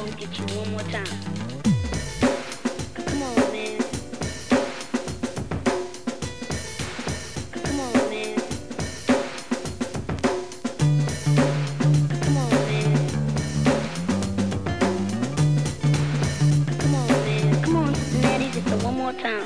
get you one more time. Come on, man. Come on, man. Come on, man. Come on, man. Come on, Cincinnati, just one more time.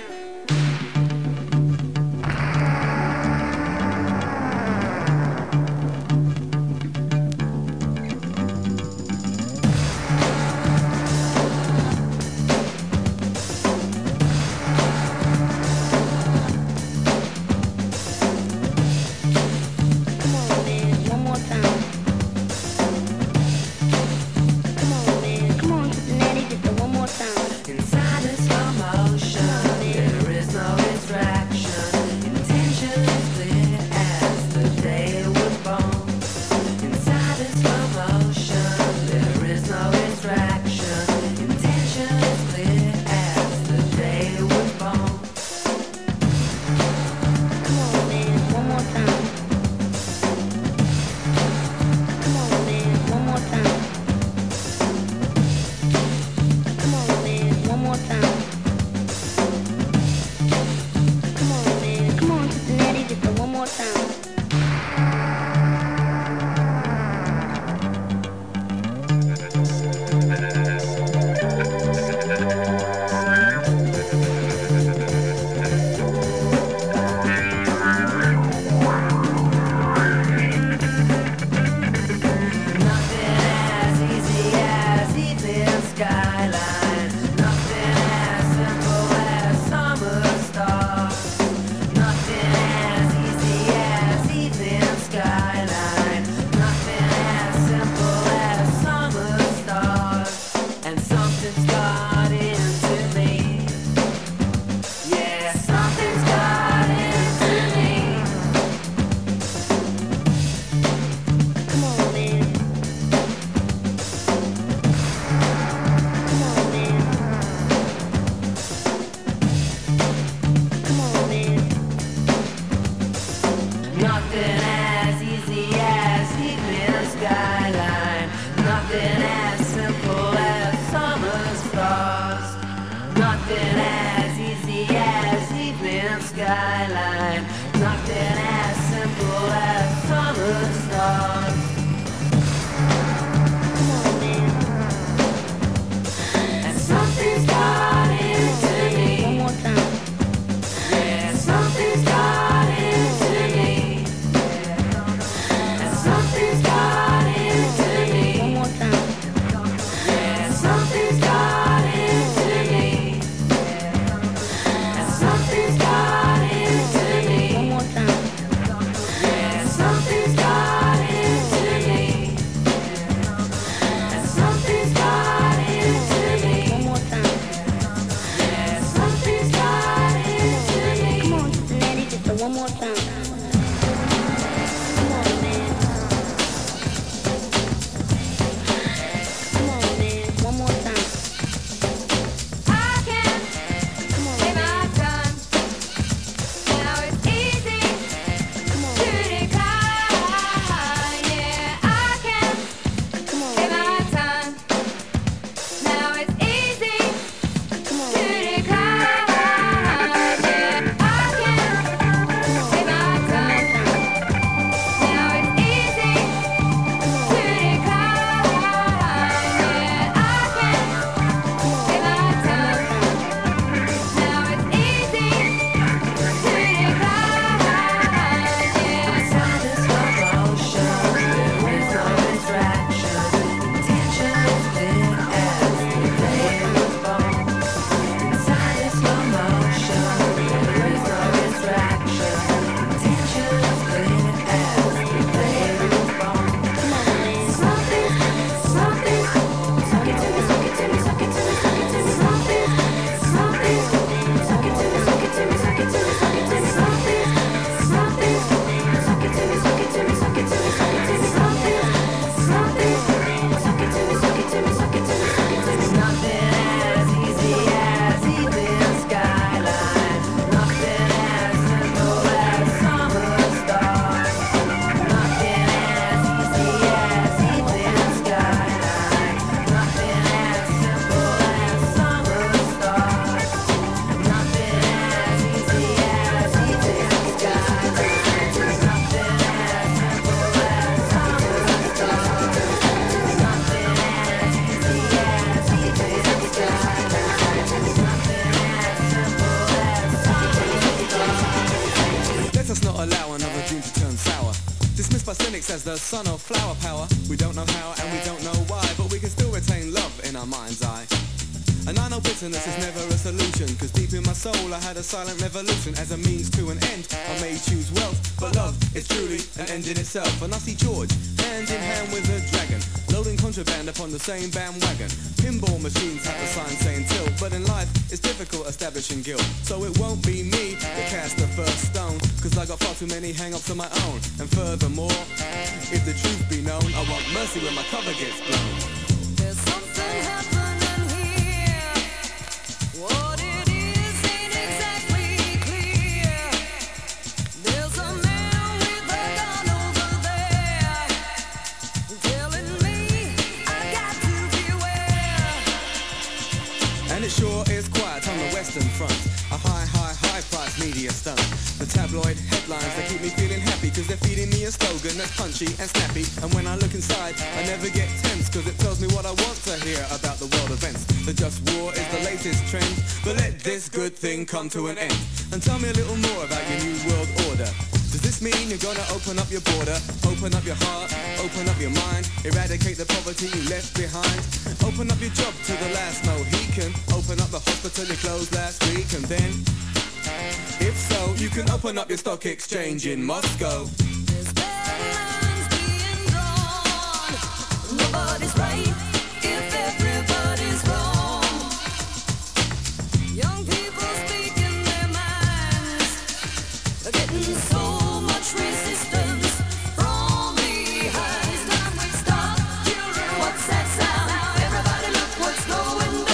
the sun or flower power. We don't know how and we don't know why, but we can still retain love in our mind's eye. And I know bitterness is never a solution, cause deep in my soul I had a silent revolution. As a means to an end, I may choose wealth, but love is truly an end in itself. And I see George, hand in hand with a dragon, loading contraband upon the same bandwagon. Pinball machines have a sign saying tilt, but in life it's difficult establishing guilt. So it won't be me that cast the first stone, cause I got far too many hang-ups of my own. And furthermore, if the truth be known, I want mercy when my cover gets blown. There's something happening here. What it is ain't exactly clear. There's a man with a gun over there telling me I got to beware. And it sure is quiet on the Western Front. A high price media stunt. The tabloid headlines, they keep me feeling happy, cause they're feeding me a slogan that's punchy and snappy. And when I look inside, I never get tense, cause it tells me what I want to hear about the world events. The just war is the latest trend, but let this good thing come to an end. And tell me a little more about your new world order. Does this mean you're gonna open up your border, open up your heart, open up your mind, eradicate the poverty you left behind, open up your job to the last Mohican, open up the hospital you closed last week, and then, if so, you can open up your stock exchange in Moscow. There's bad lines being drawn. Nobody's right if everybody's wrong. Young people speaking their minds, they're getting so much resistance from behind. It's time we stop, children, what's that sound? Now everybody look what's going down.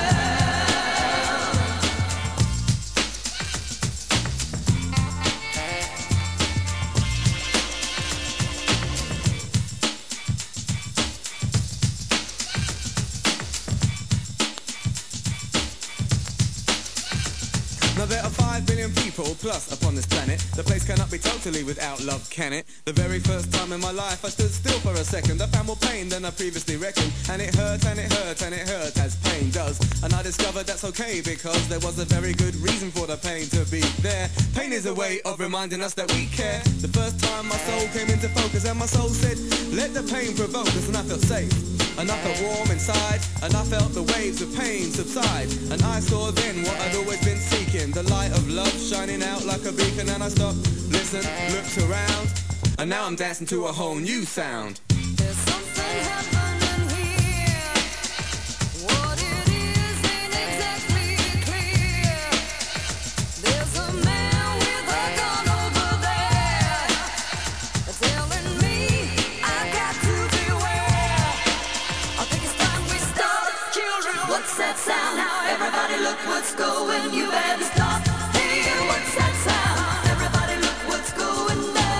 Now there are 5 billion people plus upon this planet. The place cannot be totally without love, can it? The very first time in my life I stood still for a second. I found more pain than I previously reckoned. And it hurt and it hurt and it hurt as pain does. And I discovered that's okay because there was a very good reason for the pain to be there. Pain is a way of reminding us that we care. The first time my soul came into focus and my soul said, let the pain provoke us, and I felt safe. And I felt warm inside, and I felt the waves of pain subside. And I saw then what I'd always been seeking, the light of love shining out like a beacon. And I stopped, listened, looked around, and now I'm dancing to a whole new sound. There's something happening here. What it is ain't exactly clear. There's a man with a gun over there telling me I got to beware. I think it's time we stop, children. What's that sound? Now everybody look what's going. You better stop. Hey, what's that sound? Everybody look what's going down.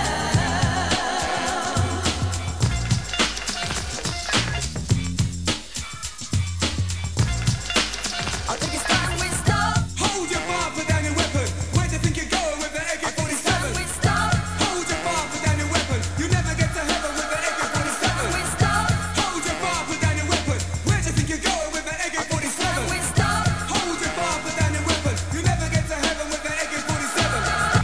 I think it's time we stop. Hold your fire, put down your weapon. Where do you think you're going with the AK-47? We stop. Hold your fire, put down your weapon. You never get to heaven with the AK-47. We stop. Hold your fire, put down your weapon. Where do you think you're going with the AK-47? We stop. Hold your fire, put down your weapon. You never get to heaven with the AK-47.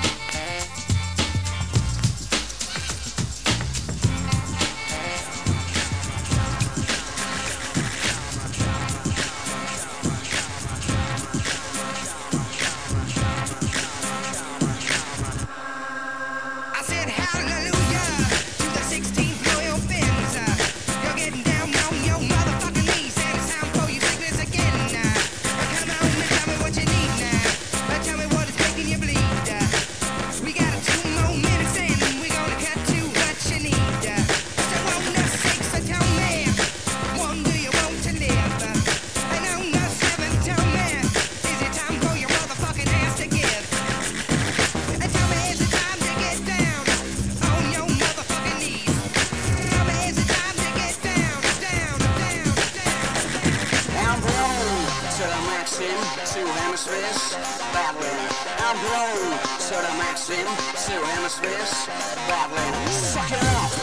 I said hallelujah to the 16th loyal fins. You're getting down on your motherfucking knees, and it's time for you to take this again. Come on and tell me what you need now. Tell me what is making you bleed. We got 2 more minutes and we're gonna cut to what you need. So on the 6, tell me, one, do you want to live? And on the 7, tell me, is it time for your motherfucking ass to give? Tell me, is it time to get down on your motherfucking knees? Tell me, is it time to get down, down, down, down? I'm blown to the maxim, 2 hemispheres, battling. I'm blown to the maxim, 2 hemispheres, battling. Suck it up.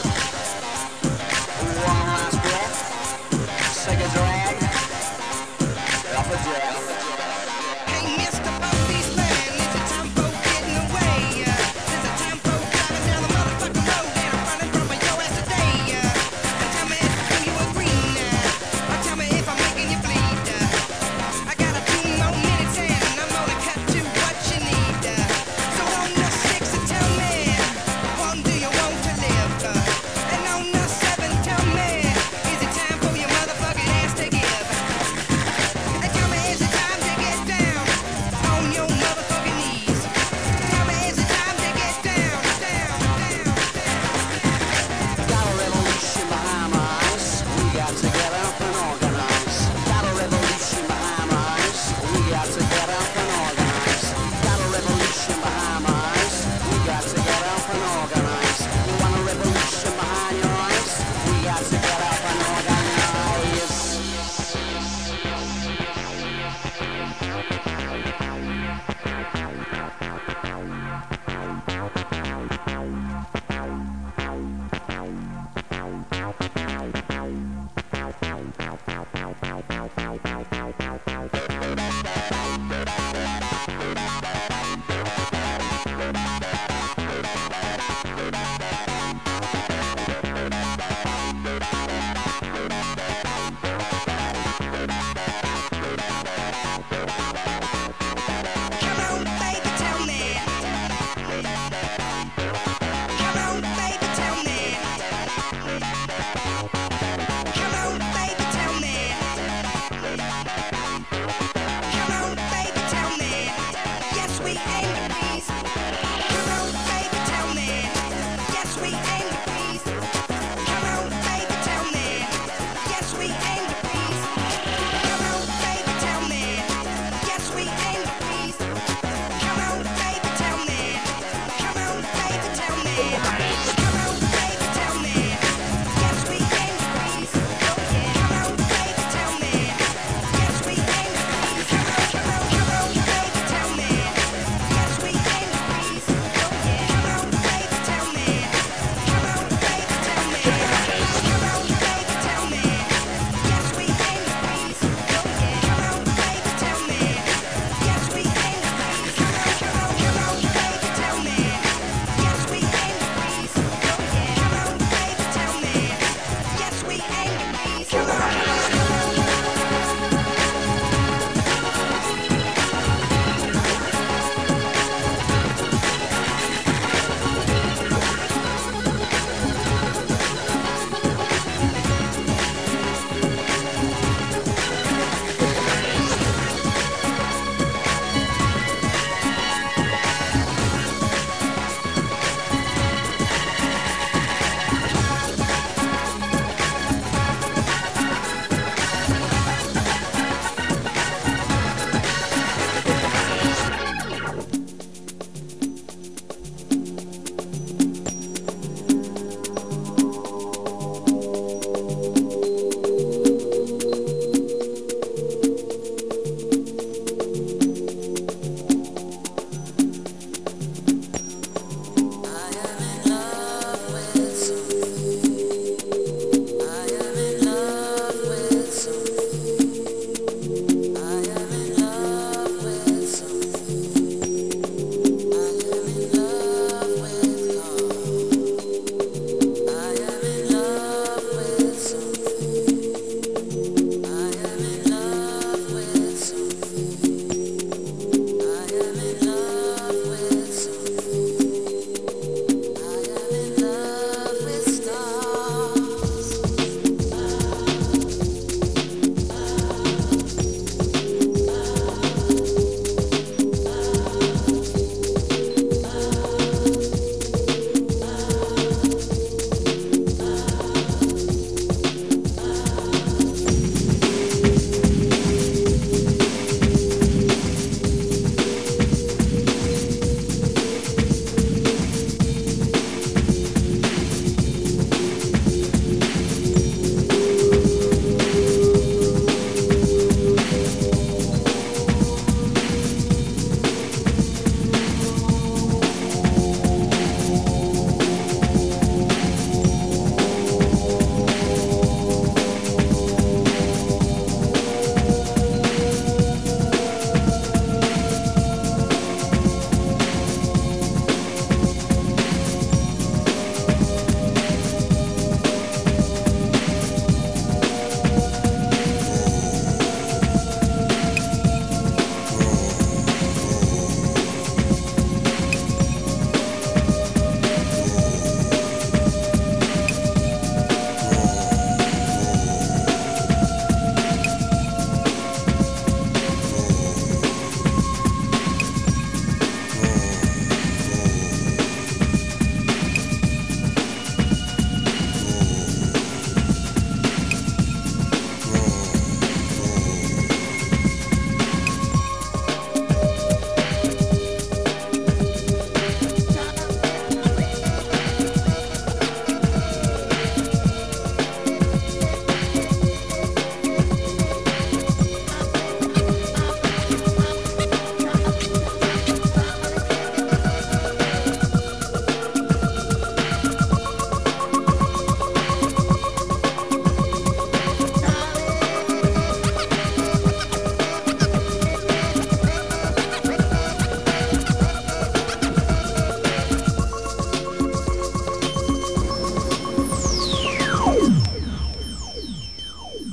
One last breath. Take a drag. Off a death. Hey, Mr. Policeman, is it time for getting away? Is it time for driving down the motherfucking road and running from a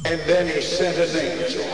And then he sent an angel.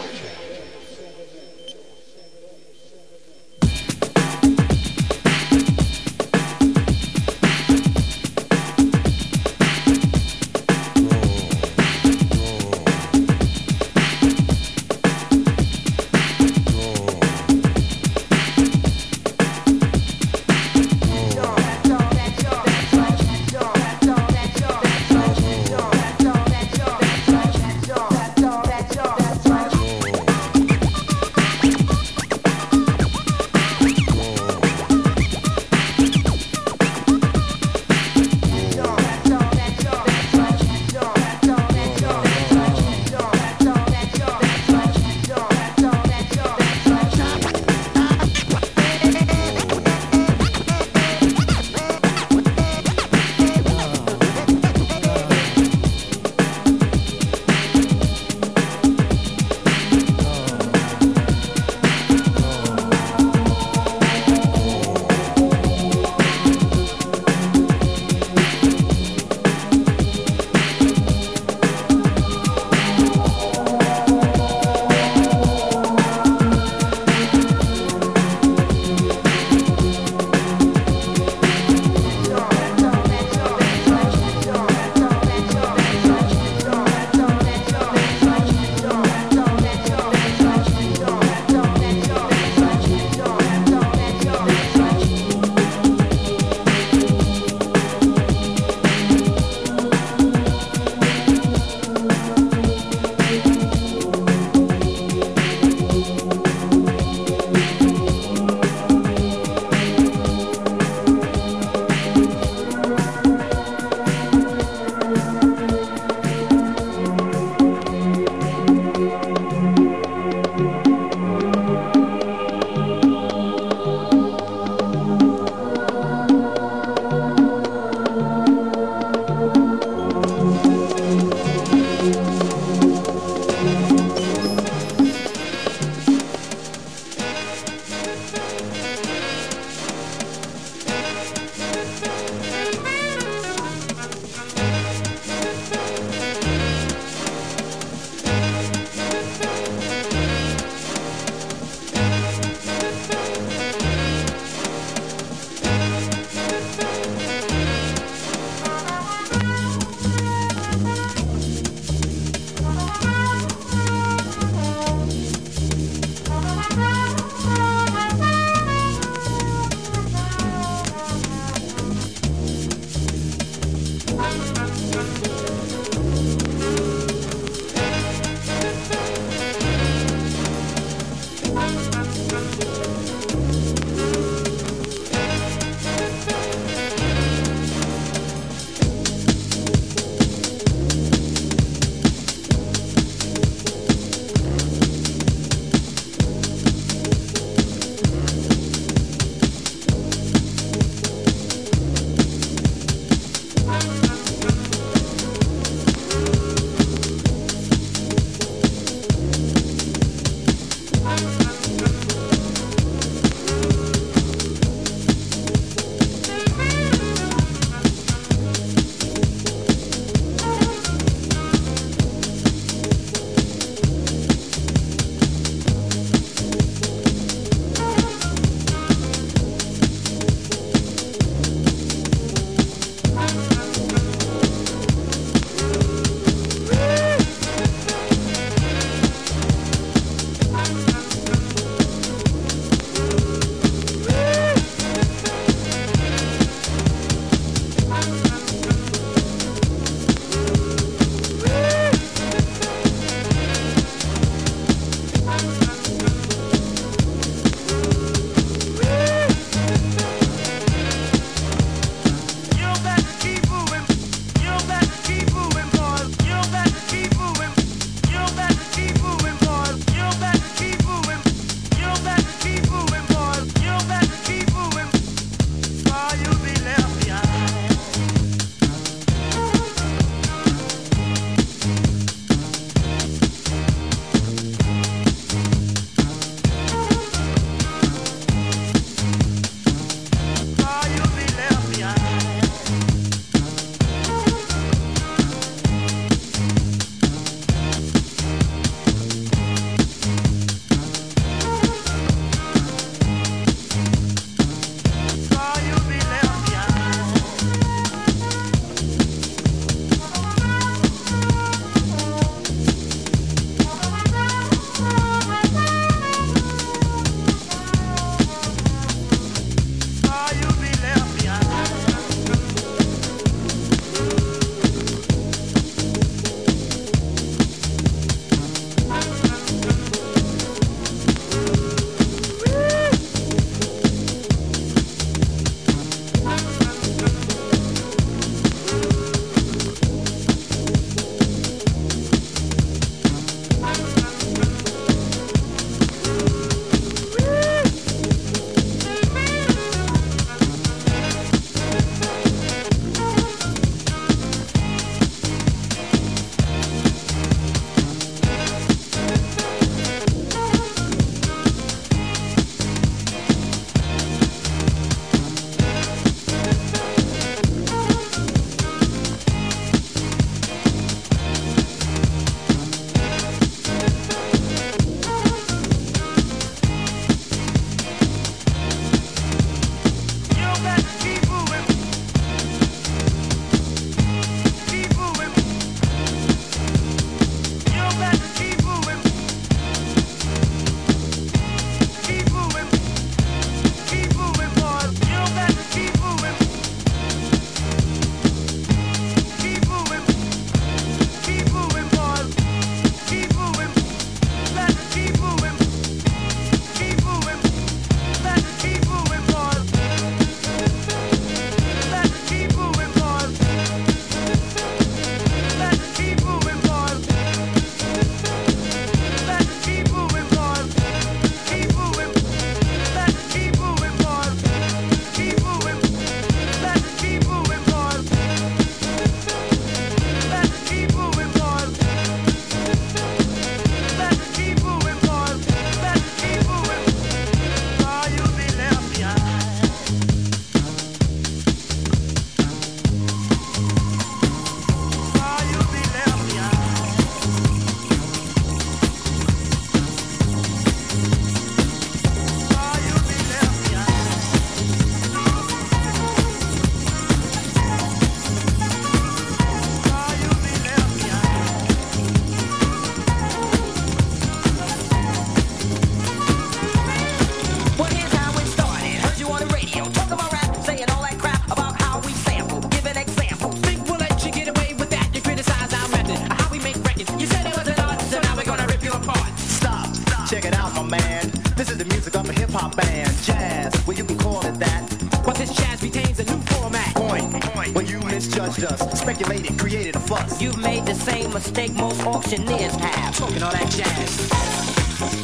was just speculated, created a fuss. You've made the same mistake most auctioneers have. Talking all that jazz.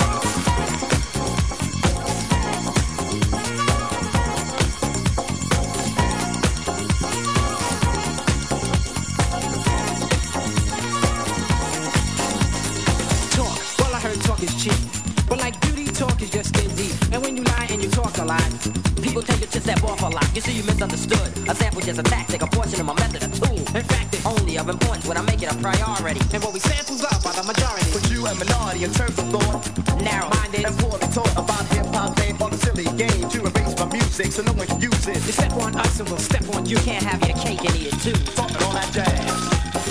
Talk is cheap, but like beauty, talk is just skin deep. And when you lie and you talk a lot, people tell you to step off a lot. You see, you misunderstood. A sample just a tactic, a portion of my method, a tool. in fact, it's Only of importance when I make it a priority. and what we samples up by the majority. But you a minority in terms of thought, Narrow-minded. and poorly taught about hip-hop and on the silly game to erase my music so no one can use it. You step on us and we'll step on you. You can't have your cake and eat it too. Talking all that jazz.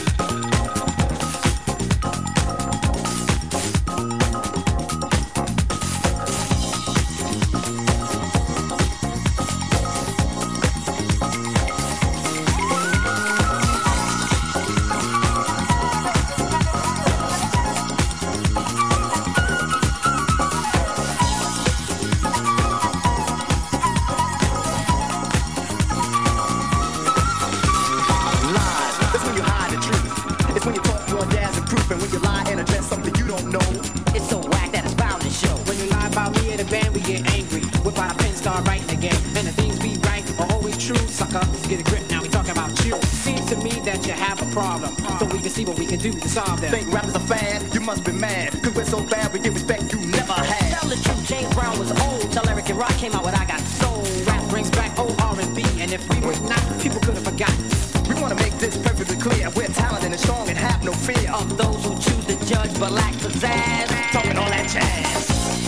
It's so whack that it's bound to show. When you lie about me at a band, we get angry. Whip out a pen, start writing again. And the things we write are always true. Sucker, let's get a grip. Now we talking about you. Seems to me that you have a problem. So we can see what we can do to solve them. Think rappers are fad? You must be mad. Cause we're so bad we get respect you never had. Tell the truth, James Brown was old. Tell Eric and Rock came out with I Got Soul. Rap brings back old R&B. And if we were not, people could have forgotten. We wanna make this perfectly clear. We're talented and strong and have no fear Of those who choose to judge but lack pizzazz. talking all that jazz.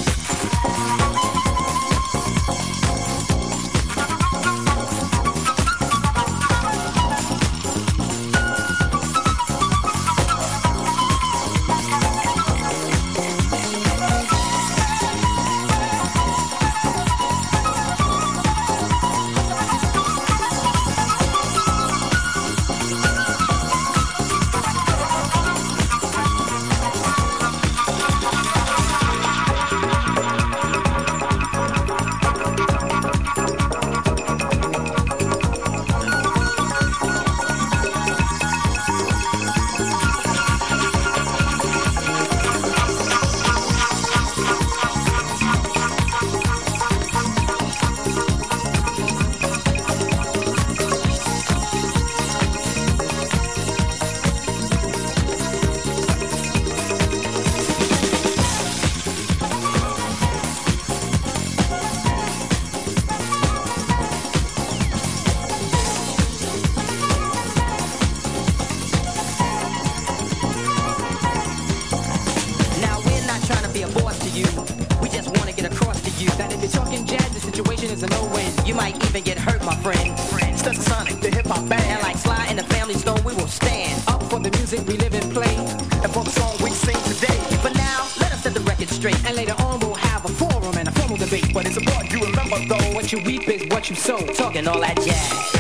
Now we're not trying to be a boss to you. We just want to get across to you That if you're talking jazz, the situation is a no-win. you might even get hurt, my friend. Sonic, the hip-hop And band. like Sly in the Family Stone, we will stand. Up for the music we live and play. And for the song we sing today. But now, let us set the record straight. And later on we'll have a forum and a formal debate. But it's important you remember though. What you reap is what you sow. Talking all that jazz.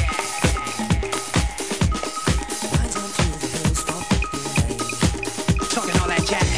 Talking all that jazz.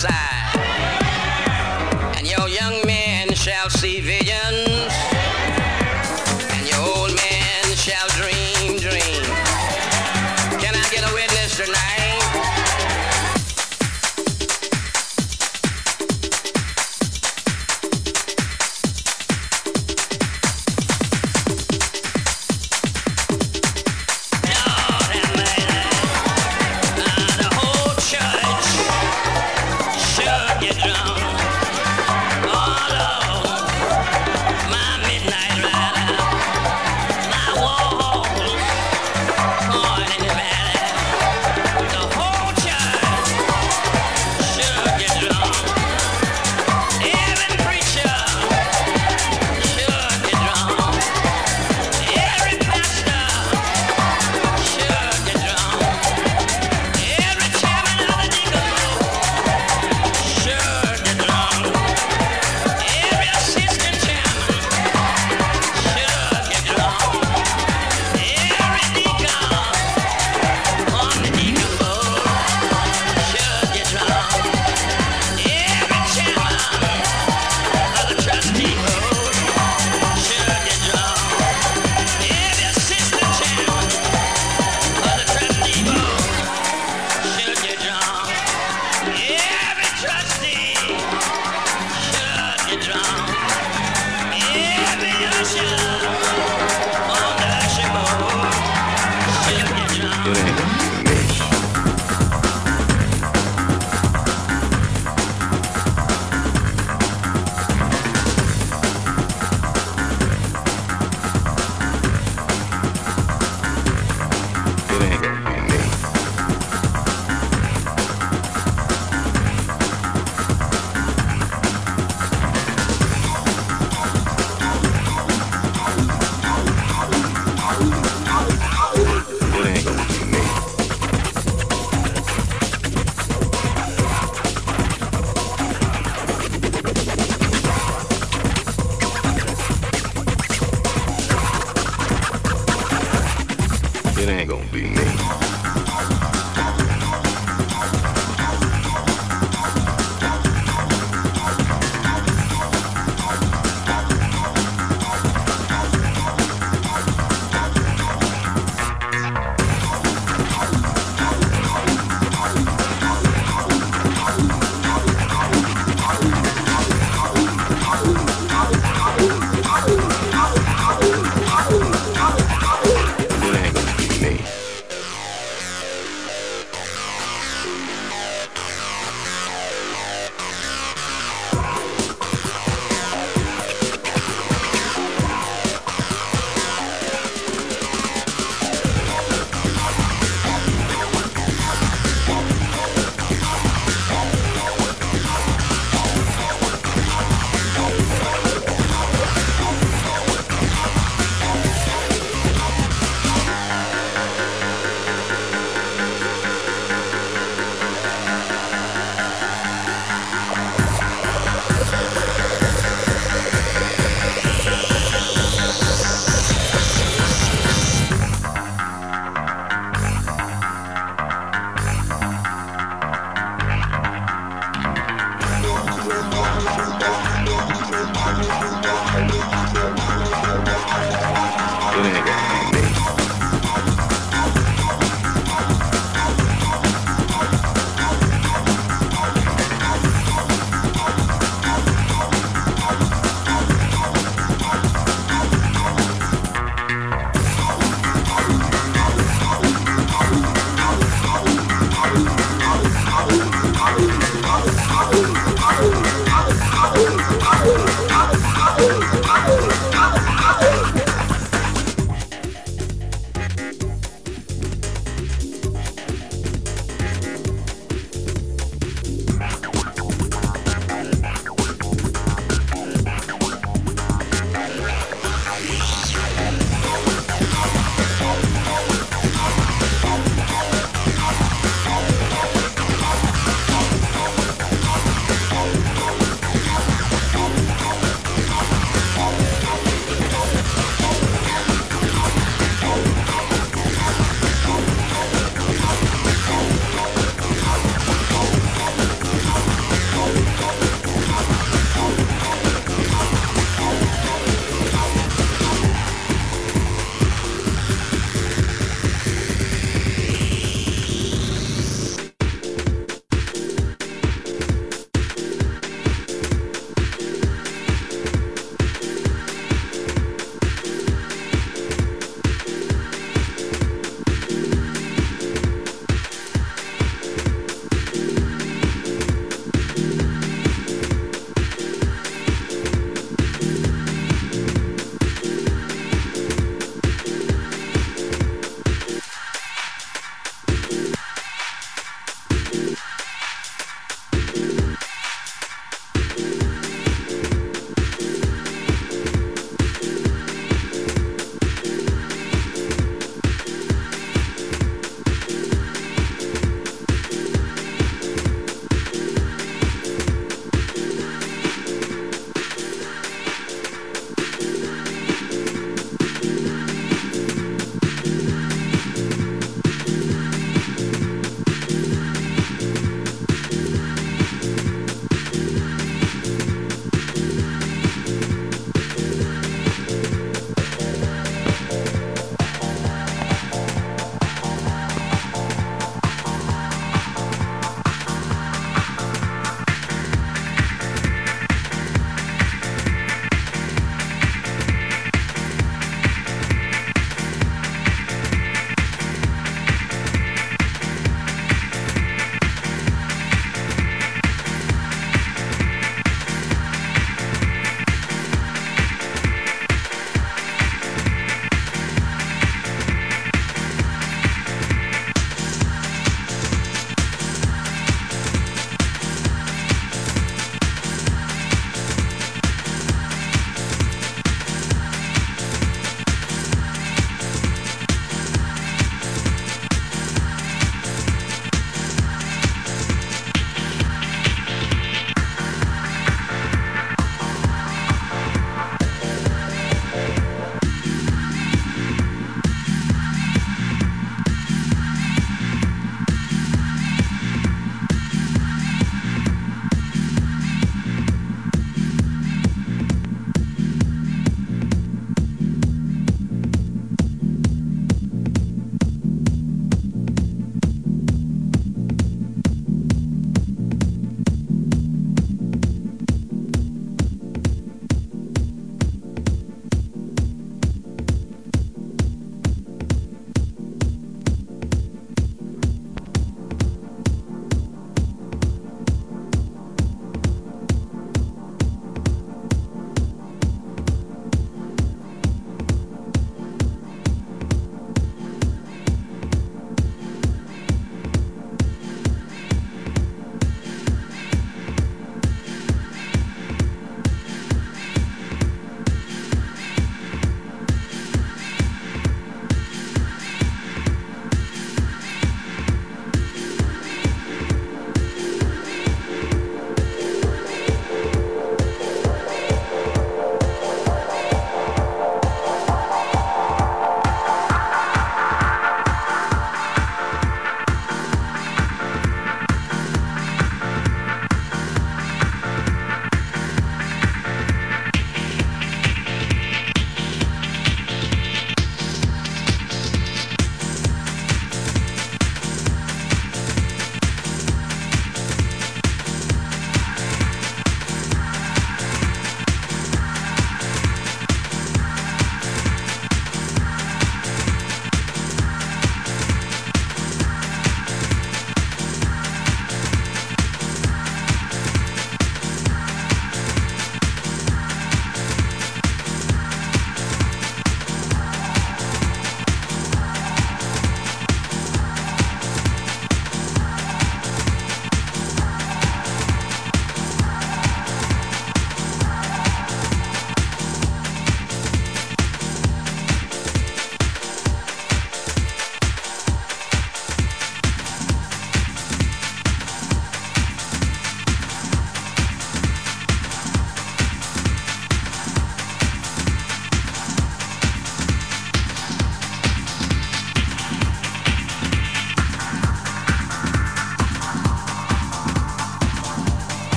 side. And your young men shall see visions, and your old men shall dream dreams. Can I get a witness tonight?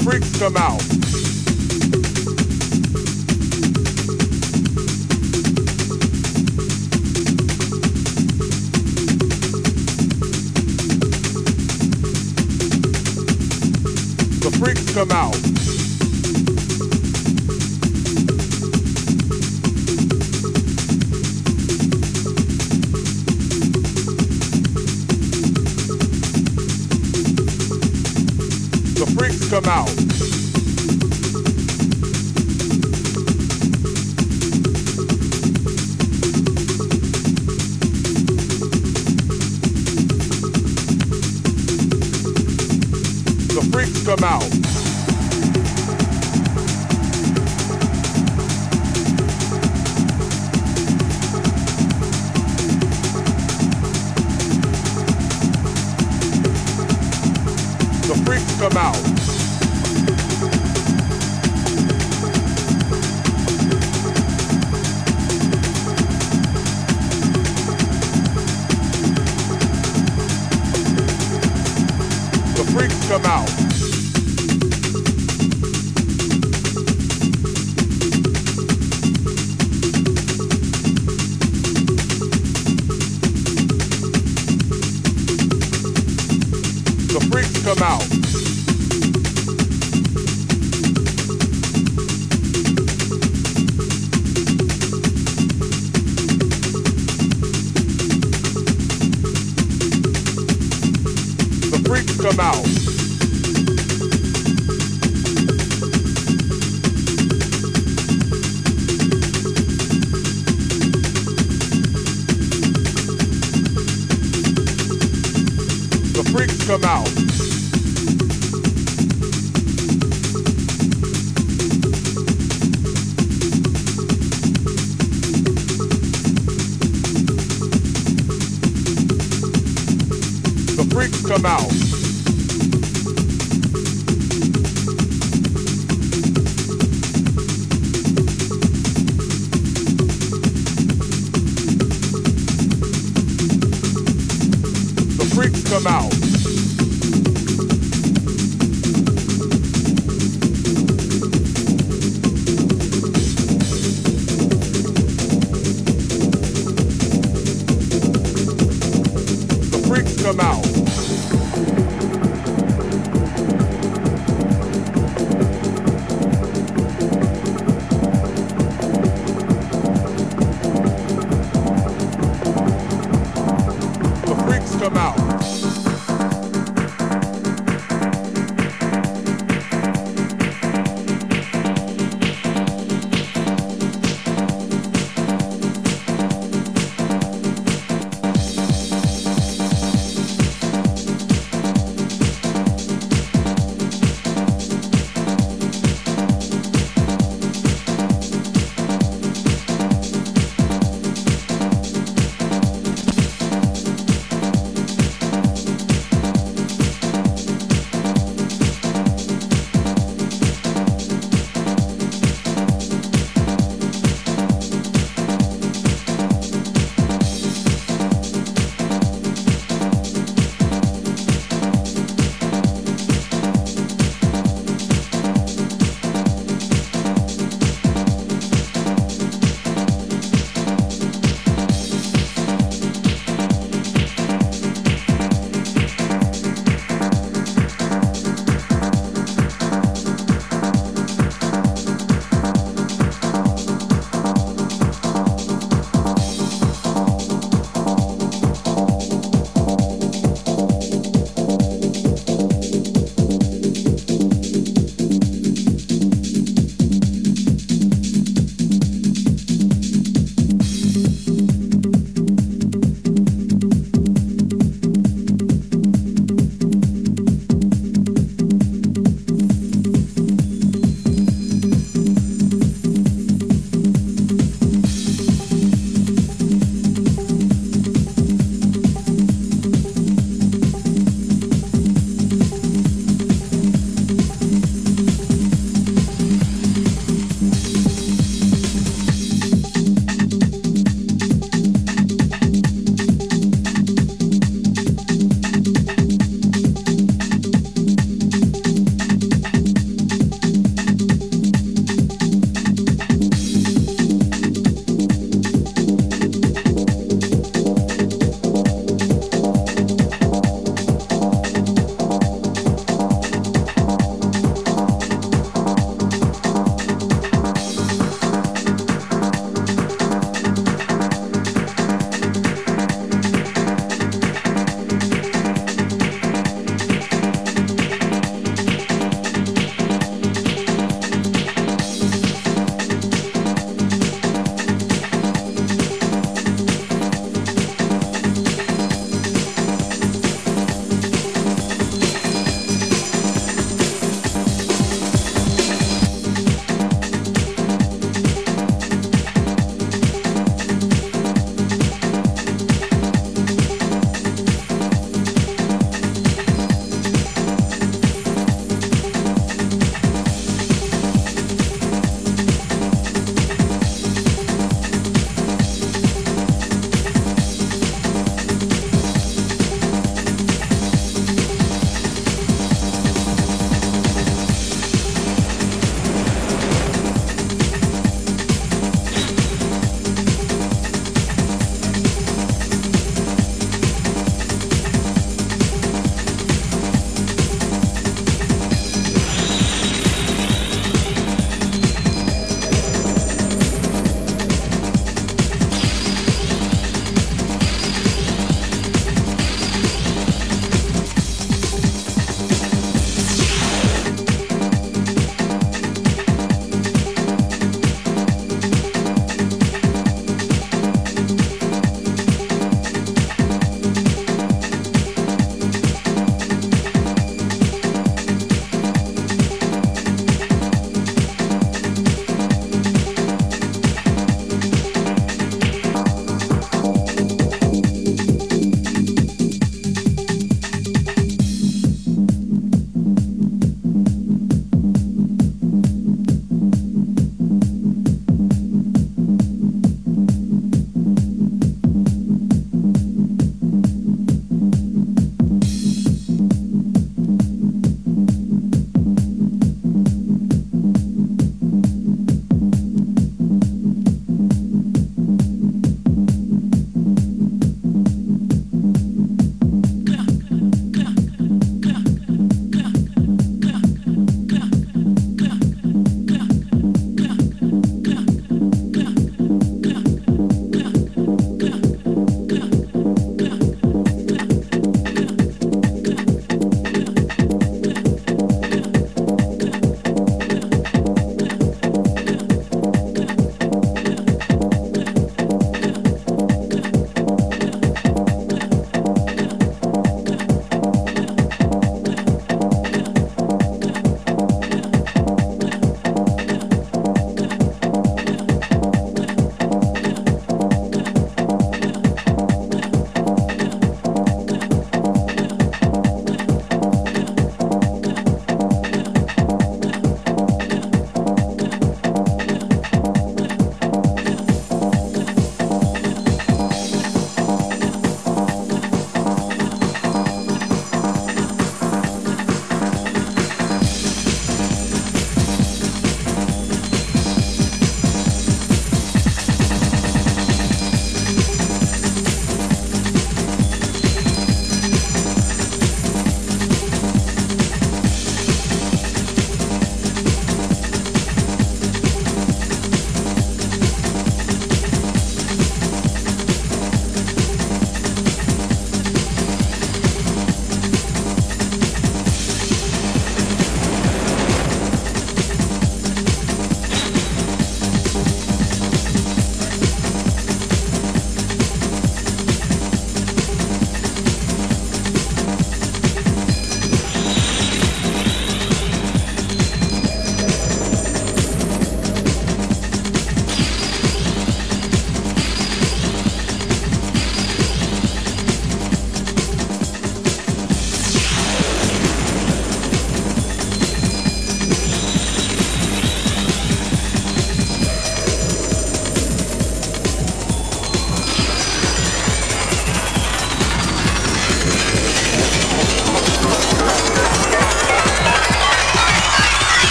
freaks come out. The freaks come out. The freaks come out. The freaks come out. The freaks come out. The freaks come out. The freaks come out. The freaks come out. The freaks come out. The freaks come out.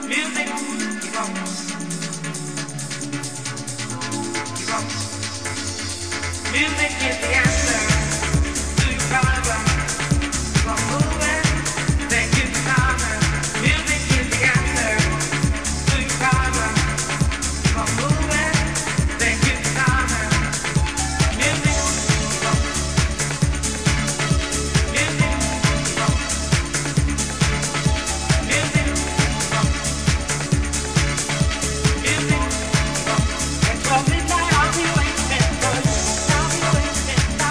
From midnight, I'll be waiting for you. I'll be waiting.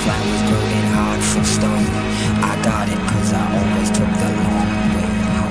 flowers grow in hearts of stone. I got it 'cause I always took the long way home.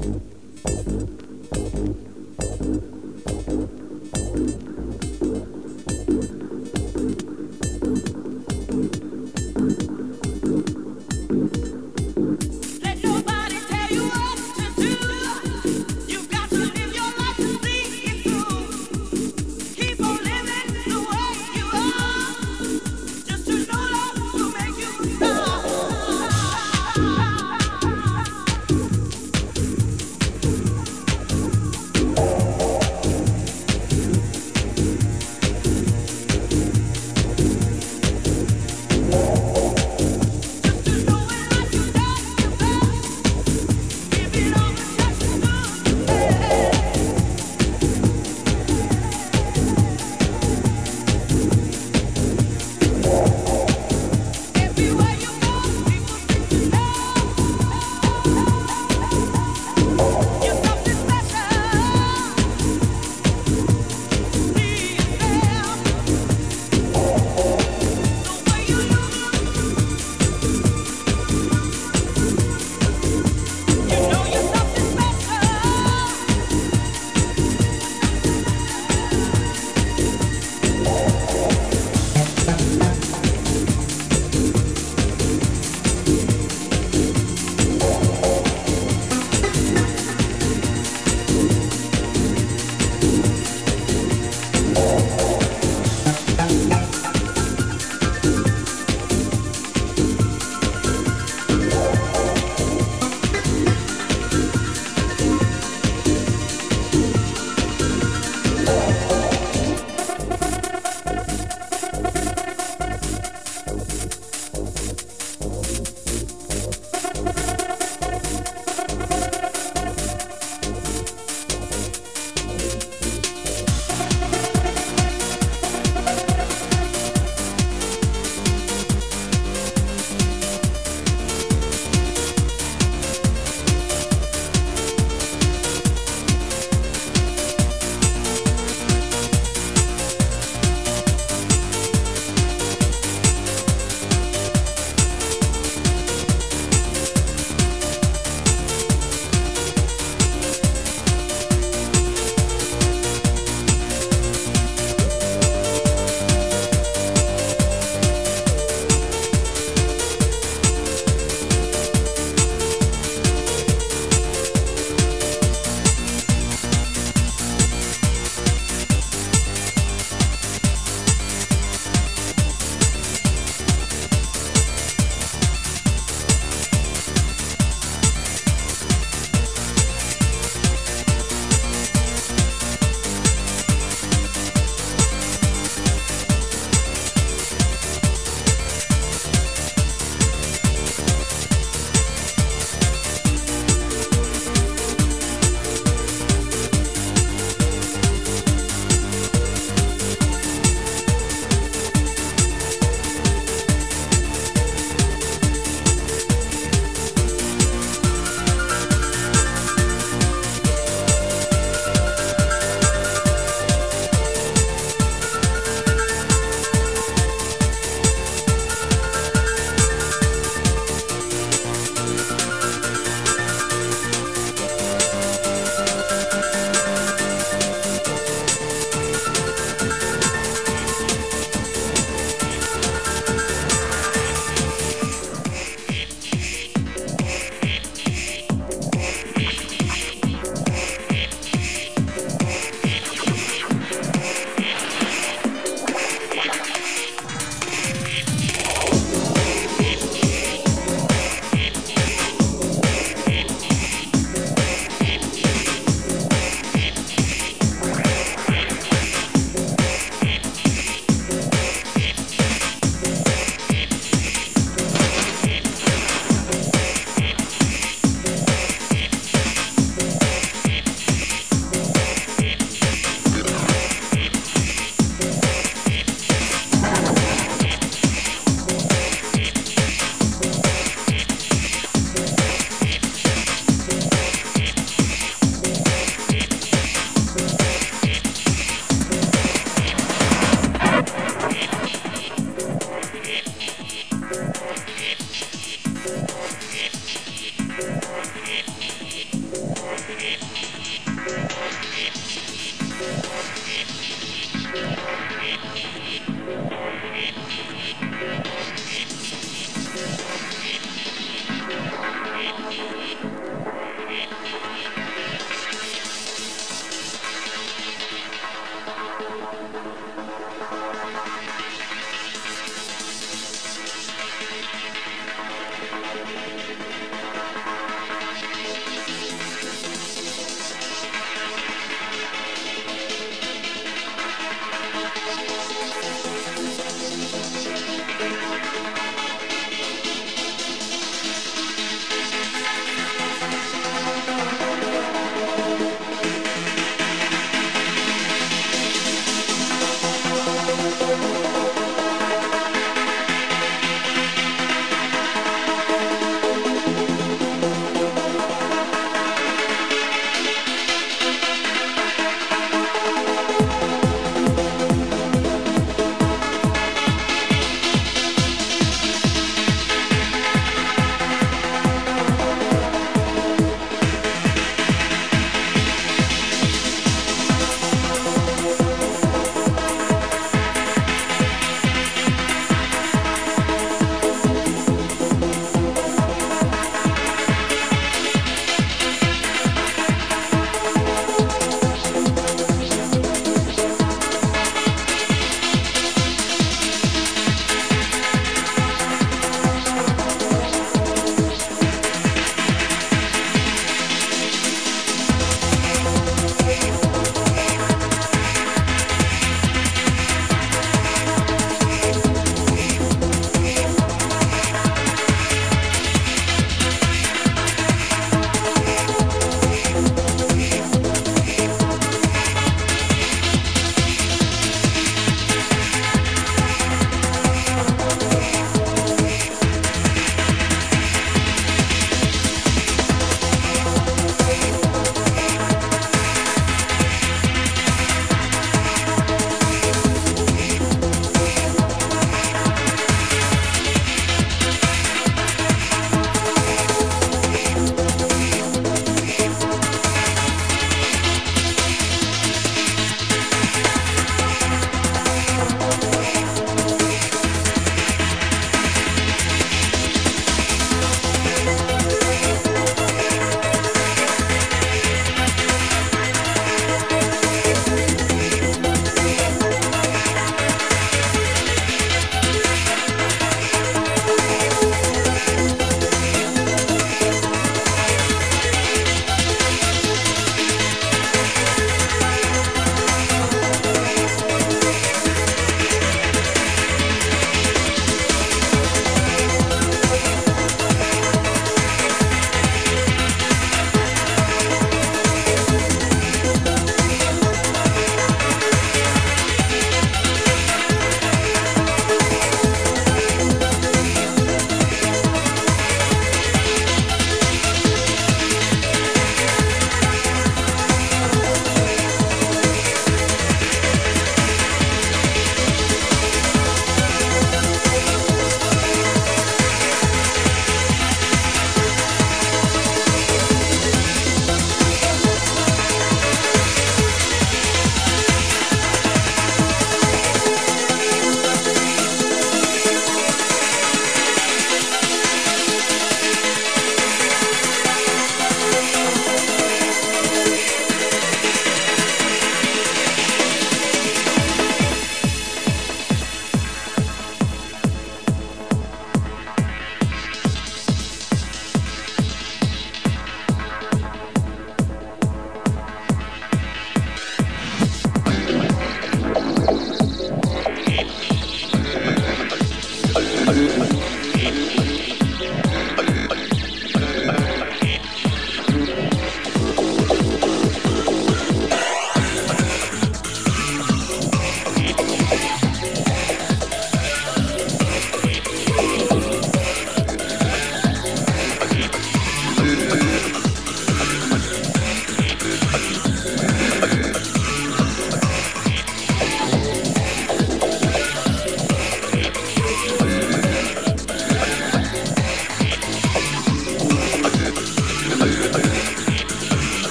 Thank